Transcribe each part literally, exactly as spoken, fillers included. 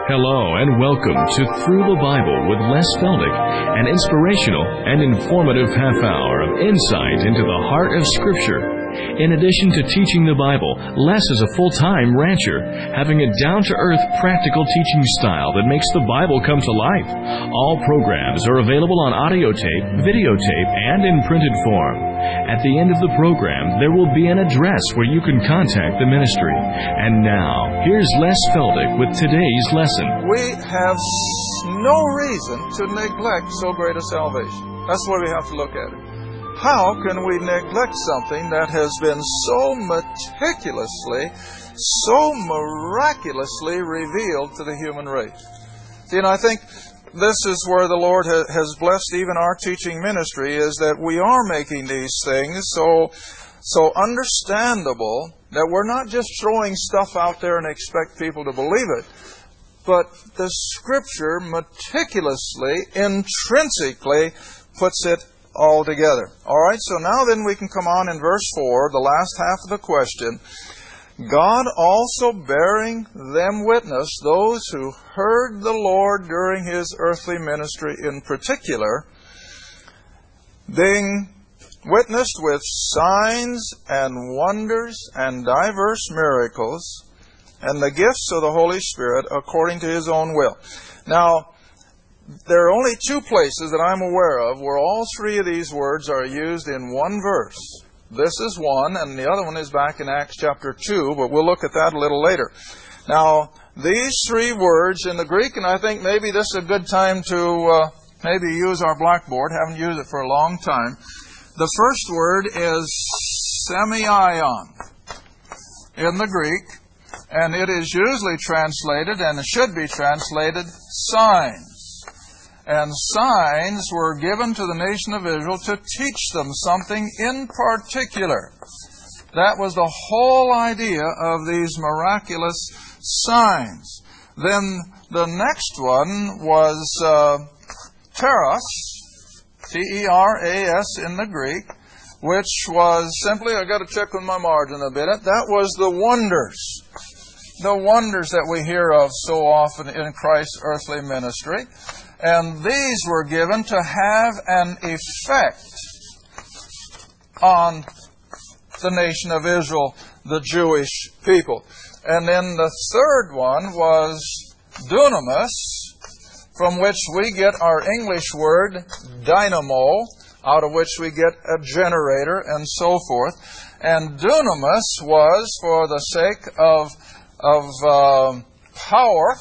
Hello and welcome to Through the Bible with Les Feldick, an inspirational and informative half hour of insight into the heart of Scripture. In addition to teaching the Bible, Les is a full-time rancher, having a down-to-earth, practical teaching style that makes the Bible come to life. All programs are available on audio tape, videotape, and in printed form. At the end of the program, there will be an address where you can contact the ministry. And now, here's Les Feldick with today's lesson. We have no reason to neglect so great a salvation. That's the way we have to look at it. How can we neglect something that has been so meticulously, so miraculously revealed to the human race? See, and I think this is where the Lord ha- has blessed even our teaching ministry, is that we are making these things so, so understandable that we're not just throwing stuff out there and expect people to believe it, but the Scripture meticulously, intrinsically puts it all together. All right, so now then we can come on in verse four, the last half of the question. God also bearing them witness, those who heard the Lord during His earthly ministry in particular, being witnessed with signs and wonders and diverse miracles, and the gifts of the Holy Spirit according to His own will. Now, there are only two places that I'm aware of where all three of these words are used in one verse. This is one, and the other one is back in Acts chapter two, but we'll look at that a little later. Now, these three words in the Greek, and I think maybe this is a good time to uh, maybe use our blackboard. Haven't used it for a long time. The first word is semeion in the Greek, and it is usually translated, and it should be translated, signs. And signs were given to the nation of Israel to teach them something in particular. That was the whole idea of these miraculous signs. Then the next one was uh, teras, T E R A S in the Greek, which was simply, I've got to check on my margin a bit, that was the wonders. The wonders that we hear of so often in Christ's earthly ministry. And these were given to have an effect on the nation of Israel, the Jewish people. And then the third one was dunamis, from which we get our English word dynamo, out of which we get a generator and so forth. And dunamis was for the sake of, of uh, power.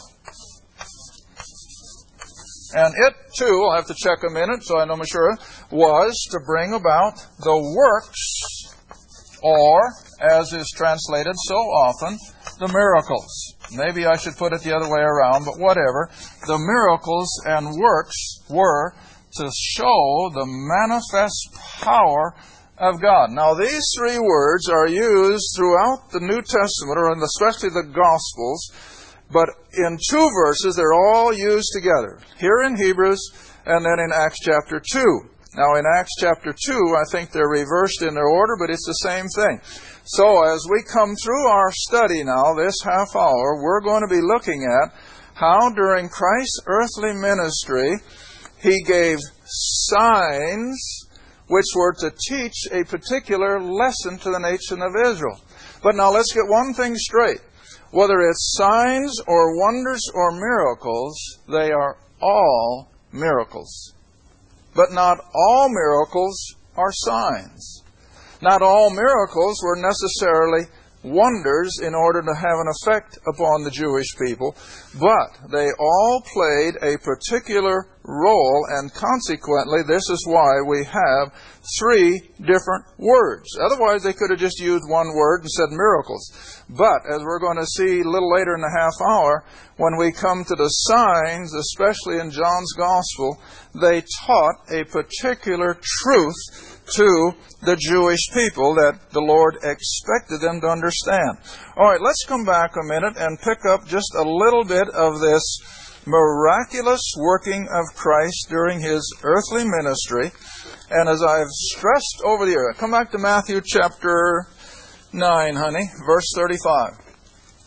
And it, too, I'll have to check a minute so I know I'm sure, was to bring about the works, or, as is translated so often, the miracles. Maybe I should put it the other way around, but whatever. The miracles and works were to show the manifest power of God. Now, these three words are used throughout the New Testament, or especially the Gospels, but in two verses, they're all used together. Here in Hebrews, and then in Acts chapter two. Now, in Acts chapter two, I think they're reversed in their order, but it's the same thing. So, as we come through our study now, this half hour, we're going to be looking at how during Christ's earthly ministry, He gave signs which were to teach a particular lesson to the nation of Israel. But now, let's get one thing straight. Whether it's signs or wonders or miracles, they are all miracles. But not all miracles are signs. Not all miracles were necessarily wonders in order to have an effect upon the Jewish people, but they all played a particular role, and consequently, this is why we have three different words. Otherwise, they could have just used one word and said miracles. But, as we're going to see a little later in the half hour, when we come to the signs, especially in John's Gospel, they taught a particular truth to the Jewish people that the Lord expected them to understand. All right, let's come back a minute and pick up just a little bit of this miraculous working of Christ during His earthly ministry. And as I've stressed over the year, come back to Matthew chapter nine, honey, verse thirty-five.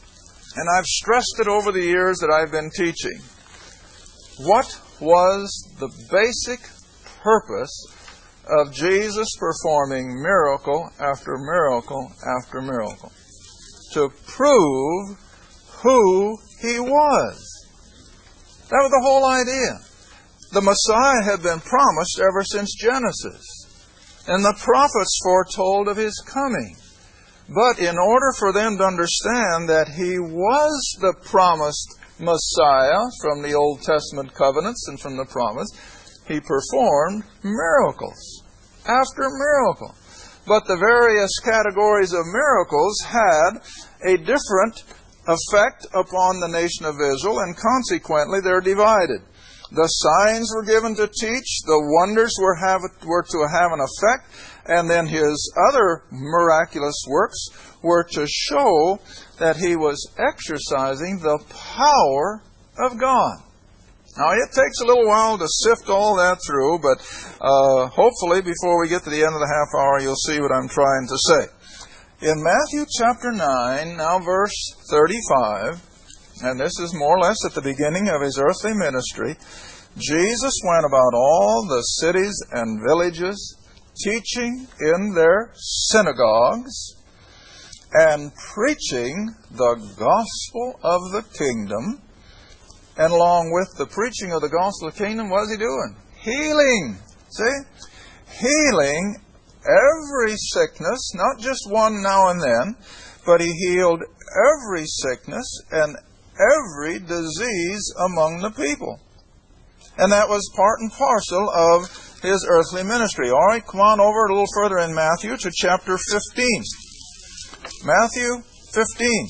and I've stressed it over the years that I've been teaching, what was the basic purpose of Jesus performing miracle after miracle after miracle? To prove who He was. That was the whole idea. The Messiah had been promised ever since Genesis, and the prophets foretold of His coming. But in order for them to understand that He was the promised Messiah from the Old Testament covenants and from the promise, He performed miracles after miracle. But the various categories of miracles had a different effect upon the nation of Israel, and consequently they're divided. The signs were given to teach, the wonders were, have, were to have an effect, and then His other miraculous works were to show that He was exercising the power of God. Now, it takes a little while to sift all that through, but uh, hopefully before we get to the end of the half hour, you'll see what I'm trying to say. In Matthew chapter nine, now verse thirty-five, and this is more or less at the beginning of His earthly ministry, Jesus went about all the cities and villages, teaching in their synagogues, and preaching the gospel of the kingdom. And along with the preaching of the gospel of the kingdom, what is He doing? Healing. See? Healing every sickness, not just one now and then, but He healed every sickness and every disease among the people. And that was part and parcel of His earthly ministry. All right, come on over a little further in Matthew to chapter fifteen. Matthew fifteen.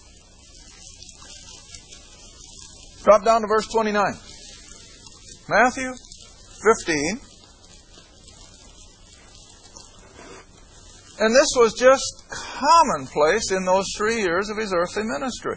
Drop down to verse twenty-nine. Matthew fifteen. And this was just commonplace in those three years of His earthly ministry.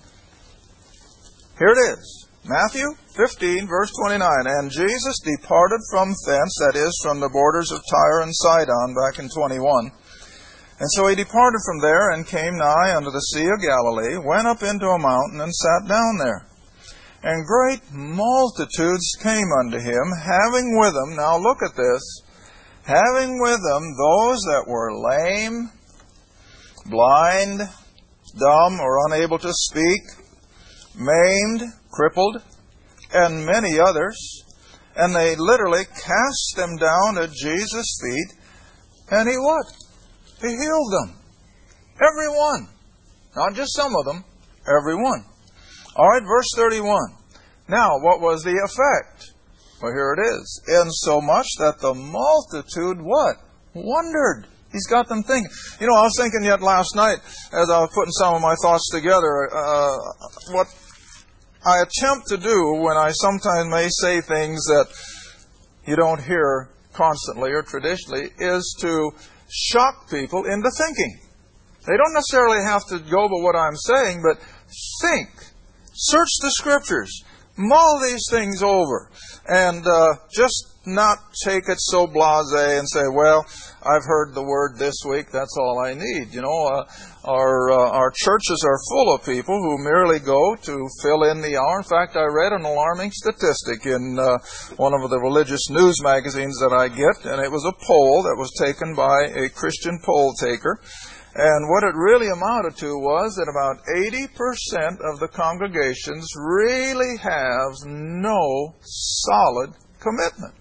Here it is. Matthew fifteen, verse twenty-nine. And Jesus departed from thence, that is, from the borders of Tyre and Sidon, back in twenty-one. And so He departed from there and came nigh unto the Sea of Galilee, went up into a mountain and sat down there. And great multitudes came unto Him, having with them, now look at this, having with them those that were lame, blind, dumb, or unable to speak, maimed, crippled, and many others. And they literally cast them down at Jesus' feet, and He what? He healed them. Every one. Not just some of them. Every one. All right, verse thirty-one. Now, what was the effect? Well, here it is. Insomuch that the multitude, what? Wondered. He's got them thinking. You know, I was thinking yet last night, as I was putting some of my thoughts together, uh, what I attempt to do when I sometimes may say things that you don't hear constantly or traditionally is to shock people into thinking. They don't necessarily have to go by what I'm saying, but think. Search the Scriptures. Mull these things over. And uh, just not take it so blasé and say, well, I've heard the word this week, that's all I need. You know, uh, our uh, our churches are full of people who merely go to fill in the hour. In fact, I read an alarming statistic in uh, one of the religious news magazines that I get, and it was a poll that was taken by a Christian poll taker. And what it really amounted to was that about eighty percent of the congregations really have no solid commitment.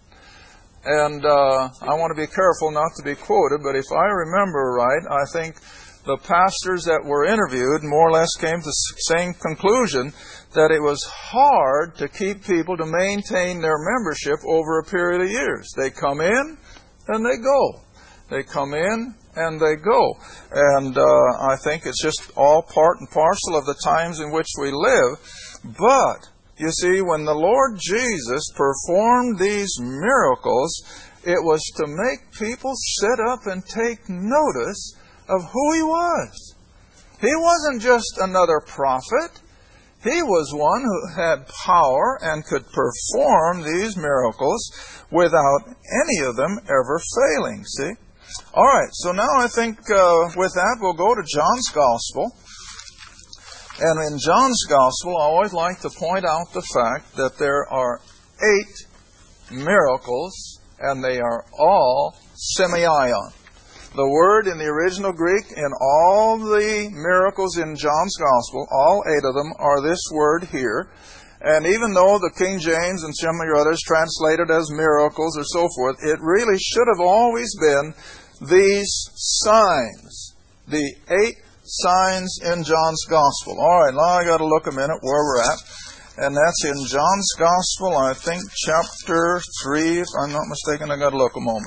And uh, I want to be careful not to be quoted, but if I remember right, I think the pastors that were interviewed more or less came to the same conclusion that it was hard to keep people to maintain their membership over a period of years. They come in and they go. They come in and they go. And uh, I think it's just all part and parcel of the times in which we live. But, you see, when the Lord Jesus performed these miracles, it was to make people sit up and take notice of who He was. He wasn't just another prophet. He was one who had power and could perform these miracles without any of them ever failing, see? All right, so now I think uh, with that we'll go to John's Gospel. And in John's Gospel, I always like to point out the fact that there are eight miracles, and they are all semeion. The word in the original Greek in all the miracles in John's Gospel, all eight of them, are this word here. And even though the King James and some of your others translate it as miracles or so forth, it really should have always been these signs. The eight signs in John's Gospel. All right, now I got to look a minute where we're at. And that's in John's Gospel, I think, chapter three. If I'm not mistaken, I got to look a moment.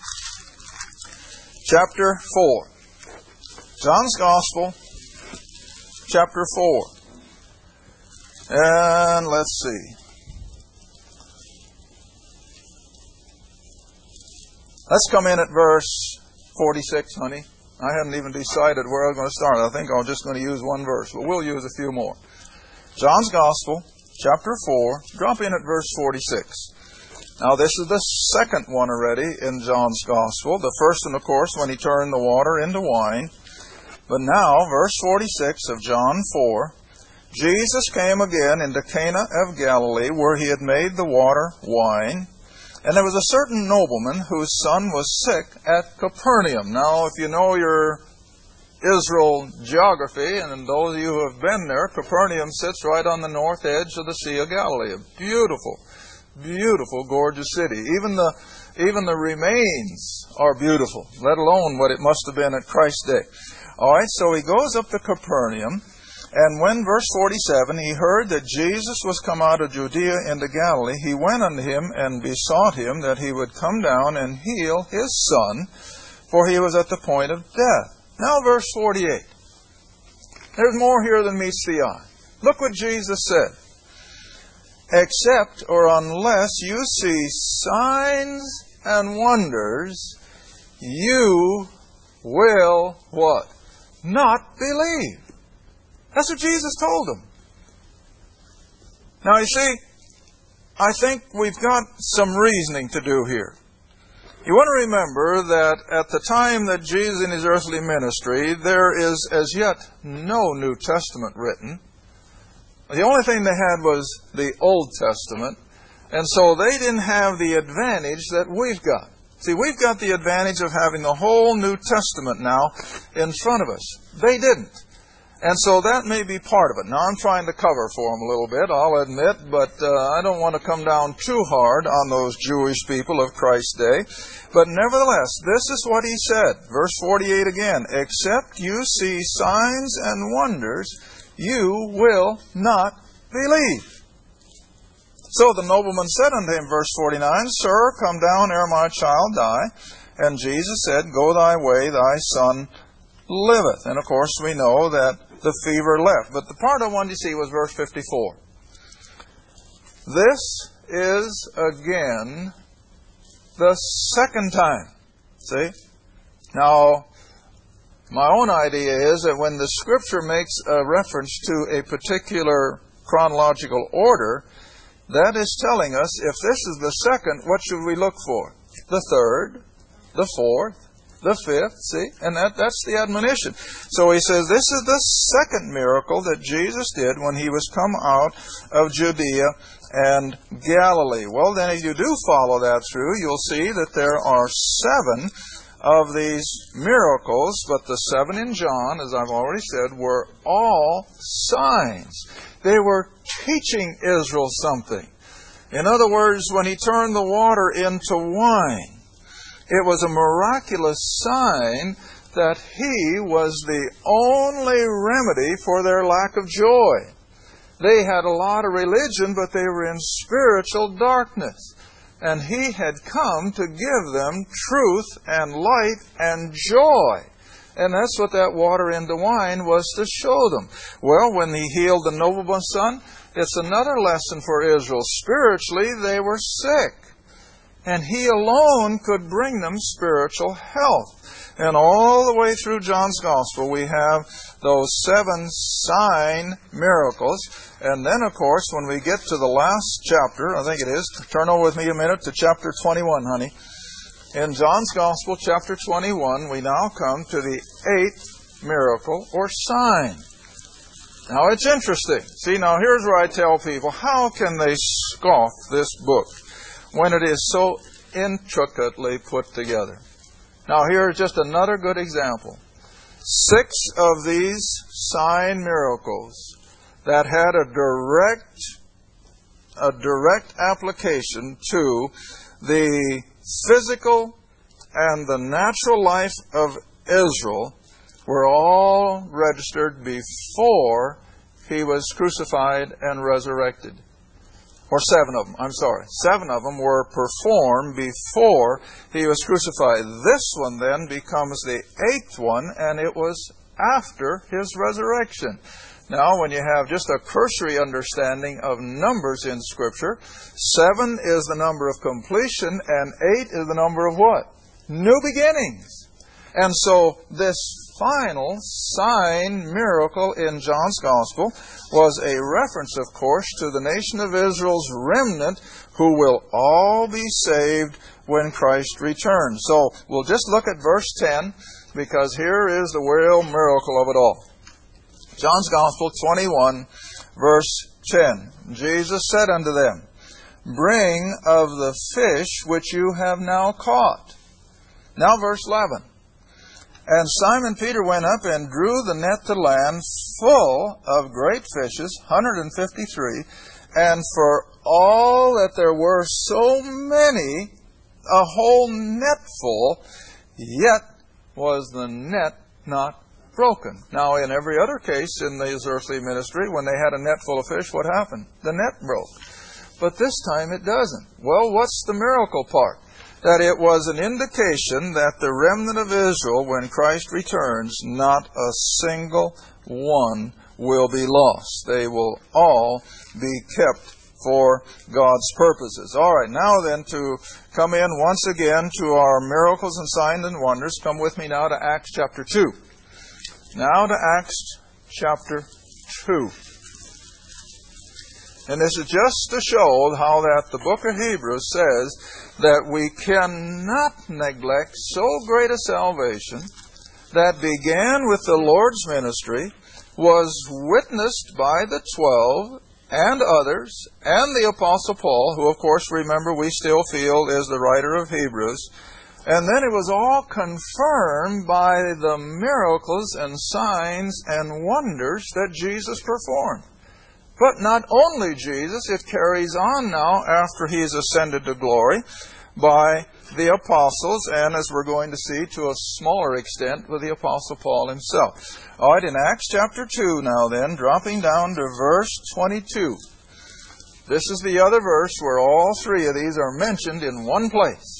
Chapter four. John's Gospel, chapter four. And let's see. Let's come in at verse forty-six, honey. I hadn't even decided where I was going to start. I think I'm just going to use one verse, but we'll use a few more. John's Gospel, chapter four, drop in at verse forty-six. Now, this is the second one already in John's Gospel. The first one, of course, when he turned the water into wine. But now, verse forty-six of John four, Jesus came again into Cana of Galilee, where he had made the water wine. And there was a certain nobleman whose son was sick at Capernaum. Now, if you know your Israel geography, and those of you who have been there, Capernaum sits right on the north edge of the Sea of Galilee. A beautiful, beautiful, gorgeous city. Even the even the remains are beautiful, let alone what it must have been at Christ's day. All right, so he goes up to Capernaum. And when, verse forty-seven, he heard that Jesus was come out of Judea into Galilee, he went unto him and besought him that he would come down and heal his son, for he was at the point of death. Now, verse forty-eight. There's more here than meets the eye. Look what Jesus said. Except or unless you see signs and wonders, you will what? Not believe. That's what Jesus told them. Now, you see, I think we've got some reasoning to do here. You want to remember that at the time that Jesus in his earthly ministry, there is as yet no New Testament written. The only thing they had was the Old Testament, and so they didn't have the advantage that we've got. See, we've got the advantage of having the whole New Testament now in front of us. They didn't. And so that may be part of it. Now, I'm trying to cover for them a little bit, I'll admit, but uh, I don't want to come down too hard on those Jewish people of Christ's day. But nevertheless, this is what he said. Verse forty-eight again. Except you see signs and wonders, you will not believe. So the nobleman said unto him, verse forty-nine, Sir, come down ere my child die. And Jesus said, Go thy way, thy son liveth. And of course we know that the fever left. But the part I wanted to see was verse fifty-four. This is again the second time. See? Now, my own idea is that when the Scripture makes a reference to a particular chronological order, that is telling us if this is the second, what should we look for? The third, the fourth, the fifth, see? And that, that's the admonition. So he says this is the second miracle that Jesus did when he was come out of Judea and Galilee. Well, then if you do follow that through, you'll see that there are seven of these miracles, but the seven in John, as I've already said, were all signs. They were teaching Israel something. In other words, when he turned the water into wine, it was a miraculous sign that he was the only remedy for their lack of joy. They had a lot of religion, but they were in spiritual darkness. And he had come to give them truth and light and joy. And that's what that water into wine was to show them. Well, when he healed the nobleman's son, it's another lesson for Israel. Spiritually, they were sick. And he alone could bring them spiritual health. And all the way through John's Gospel, we have those seven sign miracles. And then, of course, when we get to the last chapter, I think it is, turn over with me a minute to chapter twenty-one, honey. In John's Gospel, chapter twenty-one, we now come to the eighth miracle or sign. Now it's interesting. See, now here's where I tell people, how can they scoff this book when it is so intricately put together? Now here's just another good example. Six of these sign miracles that had a direct, a direct application to the physical and the natural life of Israel were all registered before he was crucified and resurrected. Or seven of them, I'm sorry. Seven of them were performed before he was crucified. This one then becomes the eighth one, and it was after his resurrection. Now, when you have just a cursory understanding of numbers in Scripture, seven is the number of completion, and eight is the number of what? New beginnings. And so this final sign miracle in John's Gospel was a reference, of course, to the nation of Israel's remnant who will all be saved when Christ returns. So we'll just look at verse ten, because here is the real miracle of it all. John's Gospel twenty-one, verse ten. Jesus said unto them, Bring of the fish which you have now caught. Now verse eleven. And Simon Peter went up and drew the net to land full of great fishes, one hundred fifty-three, and for all that there were so many, a whole net full, yet was the net not broken. Now, in every other case in his earthly ministry, when they had a net full of fish, what happened? The net broke. But this time it doesn't. Well, what's the miracle part? That it was an indication that the remnant of Israel, when Christ returns, not a single one will be lost. They will all be kept for God's purposes. All right, now then, to come in once again to our miracles and signs and wonders, come with me now to Acts chapter two. Now to Acts chapter two. And this is just to show how that the book of Hebrews says that we cannot neglect so great a salvation that began with the Lord's ministry, was witnessed by the twelve and others, and the Apostle Paul, who of course, remember, we still feel is the writer of Hebrews. And then it was all confirmed by the miracles and signs and wonders that Jesus performed. But not only Jesus, it carries on now after he is ascended to glory by the apostles, and as we're going to see, to a smaller extent with the Apostle Paul himself. All right, in Acts chapter two now then, dropping down to verse twenty-two. This is the other verse where all three of these are mentioned in one place.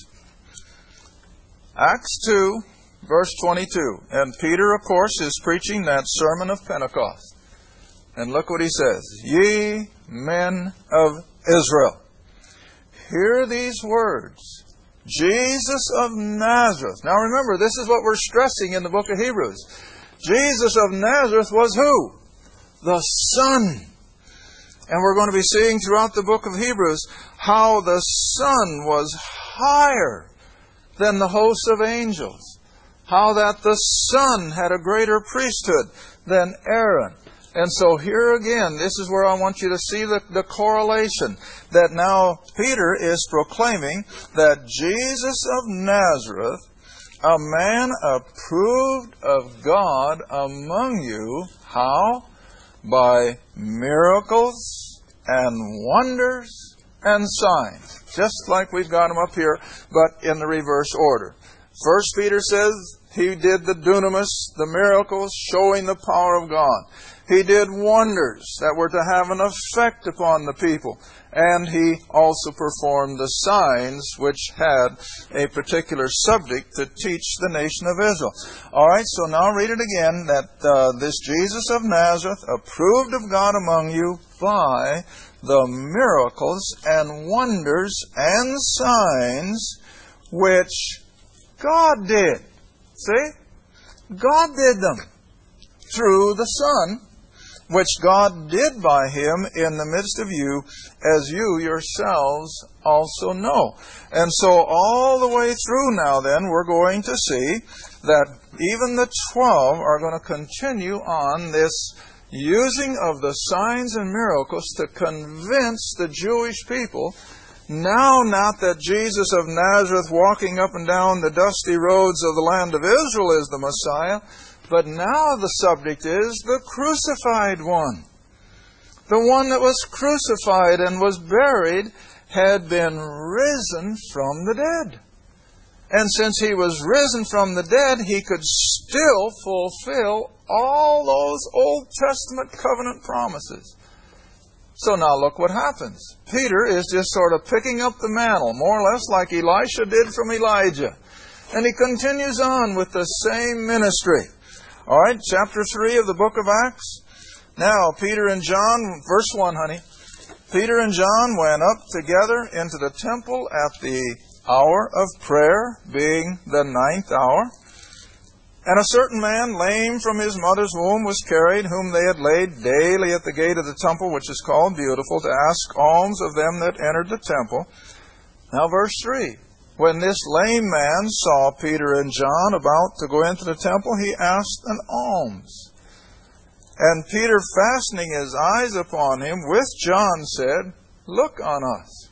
Acts two, verse twenty-two. And Peter, of course, is preaching that sermon of Pentecost. And look what he says. Ye men of Israel, hear these words. Jesus of Nazareth. Now remember, this is what we're stressing in the book of Hebrews. Jesus of Nazareth was who? The Son. And we're going to be seeing throughout the book of Hebrews how the Son was higher than the hosts of angels. How that the Son had a greater priesthood than Aaron. And so here again, this is where I want you to see the, the correlation. That now Peter is proclaiming that Jesus of Nazareth, a man approved of God among you, how? By miracles and wonders and signs. Just like we've got them up here, but in the reverse order. First Peter says he did the dunamis, the miracles showing the power of God. He did wonders that were to have an effect upon the people. And he also performed the signs which had a particular subject to teach the nation of Israel. All right, so now read it again, that uh, this Jesus of Nazareth, approved of God among you by the miracles and wonders and signs which God did. See? God did them through the Son, which God did by him in the midst of you, as you yourselves also know. And so all the way through now then, we're going to see that even the twelve are going to continue on this using of the signs and miracles to convince the Jewish people, now not that Jesus of Nazareth walking up and down the dusty roads of the land of Israel is the Messiah, but now the subject is the crucified one. The one that was crucified and was buried had been risen from the dead. And since He was risen from the dead, He could still fulfill all those Old Testament covenant promises. So now look what happens. Peter is just sort of picking up the mantle, more or less like Elisha did from Elijah. And he continues on with the same ministry. All right, chapter three of the book of Acts. Now, Peter and John, verse one, honey. Peter and John went up together into the temple at the hour of prayer, being the ninth hour. And a certain man, lame from his mother's womb, was carried, whom they had laid daily at the gate of the temple, which is called Beautiful, to ask alms of them that entered the temple. Now, verse three. When this lame man saw Peter and John about to go into the temple, he asked an alms. And Peter, fastening his eyes upon him, with John said, Look on us.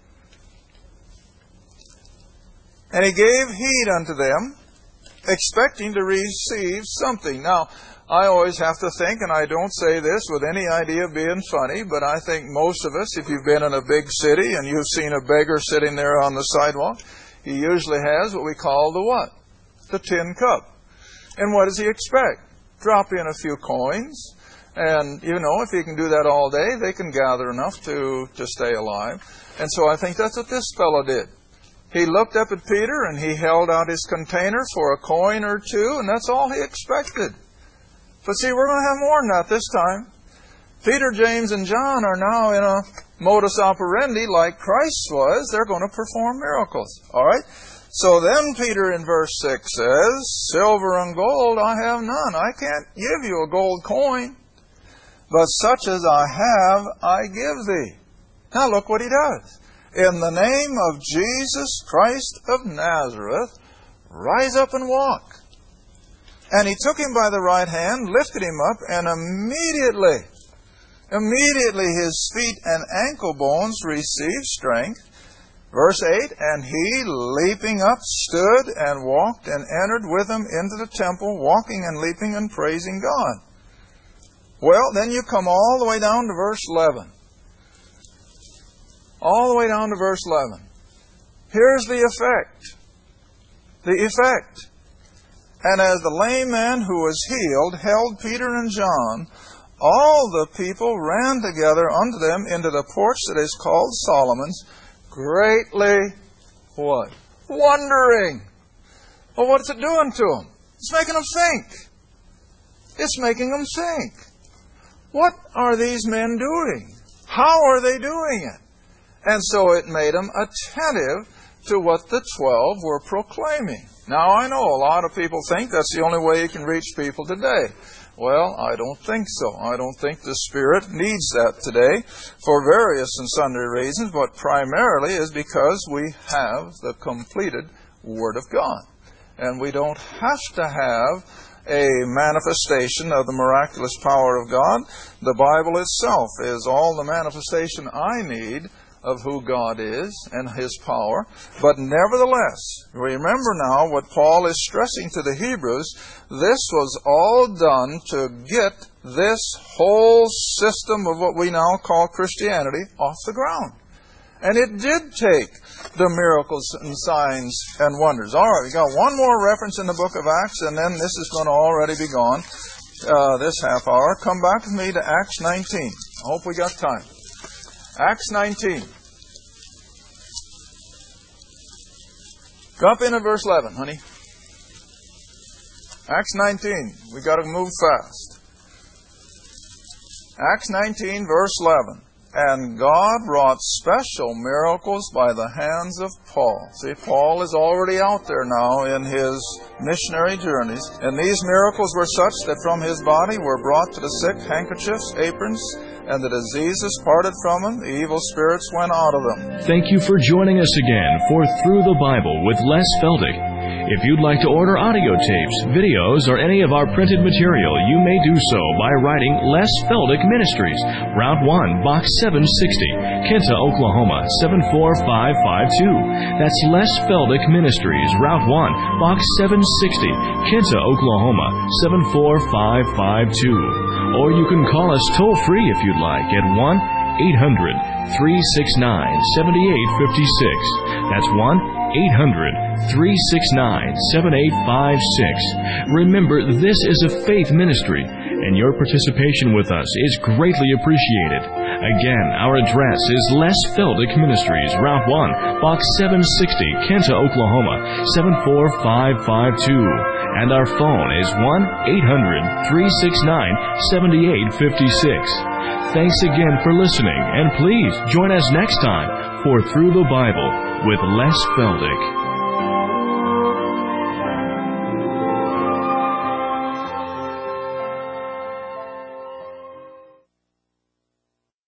And he gave heed unto them, expecting to receive something. Now, I always have to think, and I don't say this with any idea of being funny, but I think most of us, if you've been in a big city and you've seen a beggar sitting there on the sidewalk, he usually has what we call the what? The tin cup. And what does he expect? Drop in a few coins, and, you know, if he can do that all day, they can gather enough to, to stay alive. And so I think that's what this fellow did. He looked up at Peter, and he held out his container for a coin or two, and that's all he expected. But see, we're going to have more than that this time. Peter, James, and John are now in a modus operandi like Christ was. They're going to perform miracles. All right? So then Peter in verse six says, Silver and gold I have none. I can't give you a gold coin, but such as I have I give thee. Now look what he does. In the name of Jesus Christ of Nazareth, rise up and walk. And he took him by the right hand, lifted him up, and immediately, immediately his feet and ankle bones received strength. Verse eight, and he, leaping up, stood and walked and entered with them into the temple, walking and leaping and praising God. Well, then you come all the way down to verse eleven. All the way down to verse eleven. Here's the effect. The effect. And as the lame man who was healed held Peter and John, all the people ran together unto them into the porch that is called Solomon's, greatly, what? Wondering. Well, what's it doing to them? It's making them think. It's making them think. What are these men doing? How are they doing it? And so it made them attentive to what the twelve were proclaiming. Now, I know a lot of people think that's the only way you can reach people today. Well, I don't think so. I don't think the Spirit needs that today for various and sundry reasons, but primarily is because we have the completed Word of God. And we don't have to have a manifestation of the miraculous power of God. The Bible itself is all the manifestation I need of who God is and His power. But nevertheless, remember now what Paul is stressing to the Hebrews, this was all done to get this whole system of what we now call Christianity off the ground. And it did take the miracles and signs and wonders. All right, we got one more reference in the book of Acts, and then this is going to already be gone, uh, this half hour. Come back with me to Acts nineteen. I hope we got time. Acts nineteen. Jump in at verse eleven, honey. Acts nineteen. We've got to move fast. Acts nineteen, verse eleven. And God wrought special miracles by the hands of Paul. See, Paul is already out there now in his missionary journeys. And these miracles were such that from his body were brought to the sick handkerchiefs, aprons, and the diseases parted from them, the evil spirits went out of them. Thank you for joining us again for Through the Bible with Les Feldick. If you'd like to order audio tapes, videos, or any of our printed material, you may do so by writing Les Feldick Ministries, Route one, Box seven sixty, Kinta, Oklahoma, seven four five five two. That's Les Feldick Ministries, Route one, Box seven sixty, Kinta, Oklahoma, seven four five five two. Or you can call us toll-free if you'd like at one eight hundred, three six nine, seven eight five six. That's one eight hundred, three six nine, seven eight five six. Remember, this is a faith ministry, and your participation with us is greatly appreciated. Again, our address is Les Feldick Ministries, Route one, Box seven sixty, Kinta, Oklahoma, seven four five five two. And our phone is one eight hundred, three six nine, seven eight five six. Thanks again for listening, and please join us next time for Through the Bible with Les Feldick.